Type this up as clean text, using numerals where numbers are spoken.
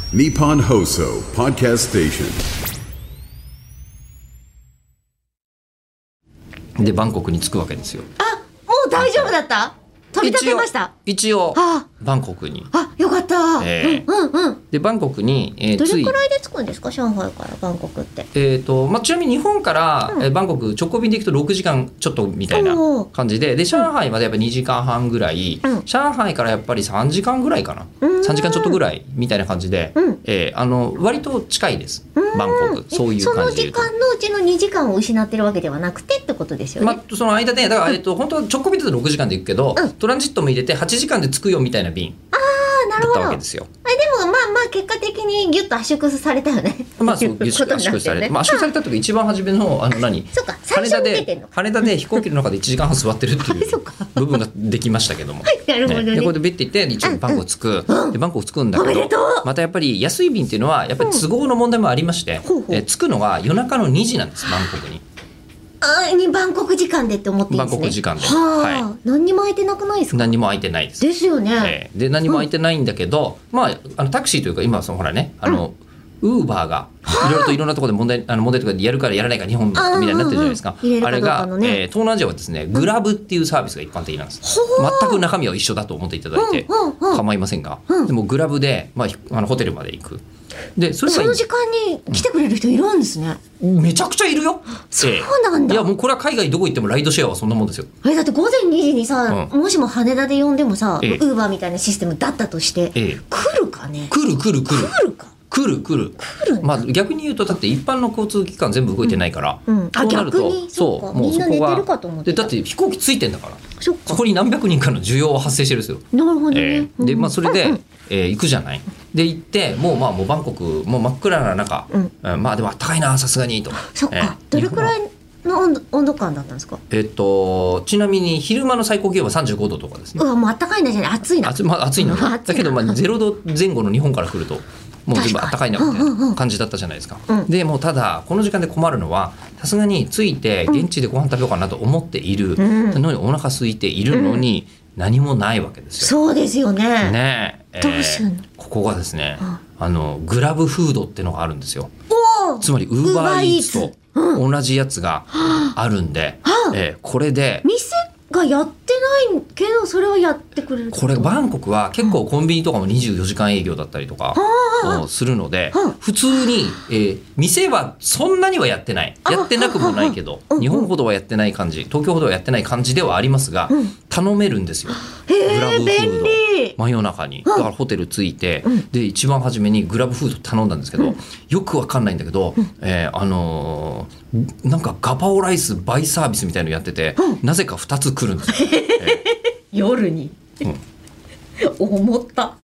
Nippon Hoso Podcast Station。 でバンコクに着くわけですよ。 もう大丈夫だった？飛び立てました？ 一応バンコクに。 よかった。 でバンコクに、 どれくらいで着くんですか、上海からバンコクって。 ちなみに日本から、バンコク直行便で行くと6時間ちょっとみたいな感じで、上海までやっぱ2時間半ぐらい、上海からやっぱり3時間ぐらいかな、3時間ちょっとぐらいみたいな感じで、割と近いです、バンコク。そういう感じで言うと、 その時間のうちの2時間を失ってるわけではなくてってことですよね。 その間でだから、本当は直行便だと6時間で行くけど、トランジットも入れて8時間で着くよみたいな便だったわけですよ。 でも結果的にギュッと圧縮されたよね。 そう圧縮されて、圧縮されたとき一番初めのそうか、最初に出てんの。 羽田で飛行機の中で1時間半座ってるっていう部分ができましたけどもなるほどね。 でこれでビッて行って一応バンコク着く、でバンコク着くんだけど、またやっぱり安い便っていうのはやっぱり都合の問題もありまして、着くのが夜中の2時なんです、バンコクに。 バンコク時間でって思っていいんですね。 バンコク時間で、 何にも空いてなくないですか？ 何にも空いてないです。 ですよね。 で何も空いてないんだけど、タクシーというか今ほらね、ウーバーがいろいろといろんなところで問題とかでやるからやらないか日本みたいになってるじゃないですか。あれが、東南アジアはですね、グラブっていうサービスが一般的なんです。全く中身は一緒だと思っていただいて構いませんが、でもグラブで、ホテルまで行く。でその時間に来てくれる人いるんですね。 めちゃくちゃいるよ。 そうなんだ。 いやもうこれは海外どこ行ってもライドシェアはそんなもんですよ。 だって午前2時にさ、もしも羽田で呼んでもさ、ウーバーみたいなシステムだったとして、来るかね。 来る逆に言うと、だって一般の交通機関全部動いてないから、そうなると、もうそこがだって飛行機ついてんだから、そこに何百人かの需要は発生してるんですよ。 なるほどね。 でそれで、行くじゃない。で行ってもうバンコクもう真っ暗な中、でもあったかいなさすがにと。 そっか、どれくらいの温度感だったんですか？ ちなみに昼間の最高気温は35度とかですね。 もうあったかいんだじゃない、暑いな。 暑いのだけど0度前後の日本から来るともう全部あったかいなみたいな感じだったじゃないですか。でもうただこの時間で困るのは、さすがに着いて現地でご飯食べようかなと思っているのに、お腹空いているのに何もないわけですよ。 そうですよね。どうすんの？ ここがですね、グラブフードってのがあるんですよ。つまりウーバーイーツと同じやつがあるんで、これで店がやってないけどそれはやってくれる。 これバンコクは結構コンビニとかも24時間営業だったりとかするので、普通に、店はそんなにはやってない、やってなくもないけど、日本ほどはやってない感じ、東京ほどはやってない感じではありますが、頼めるんですよ、グラブフード。真夜中にだからホテル着いて、で一番初めにグラブフード頼んだんですけど、よくわかんないんだけど、なんかガパオライスバイサービスみたいのやってて、なぜか2つ来るんですよ。 夜に、思った。